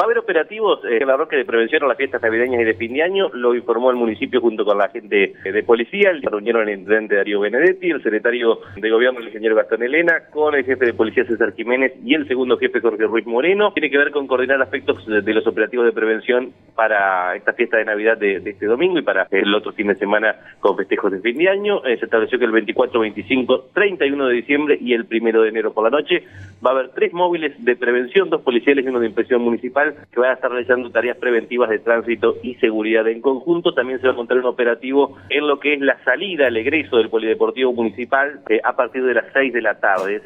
a haber operativos en La Roque de prevención a las fiestas navideñas y de fin de año, lo informó el municipio junto con la gente de policía. Reunieron el intendente Darío Benedetti, el secretario de gobierno, el ingeniero Gastón Elena, con el jefe de policía César Jiménez y el segundo jefe Jorge Ruiz Moreno. Tiene que ver con coordinar aspectos de los operativos de prevención para esta fiesta de Navidad de este domingo y para el otro fin de semana con festejos de fin de año. Se estableció que el 24, 25, 31 de diciembre y el 1 de enero por la noche va a haber 3 móviles de prevención, 2 policiales y uno de inspección municipal, que van a estar realizando tareas preventivas de tránsito y seguridad en conjunto. También se va a montar un operativo en lo que es la salida, el egreso del polideportivo municipal a partir de las 6 de la tarde.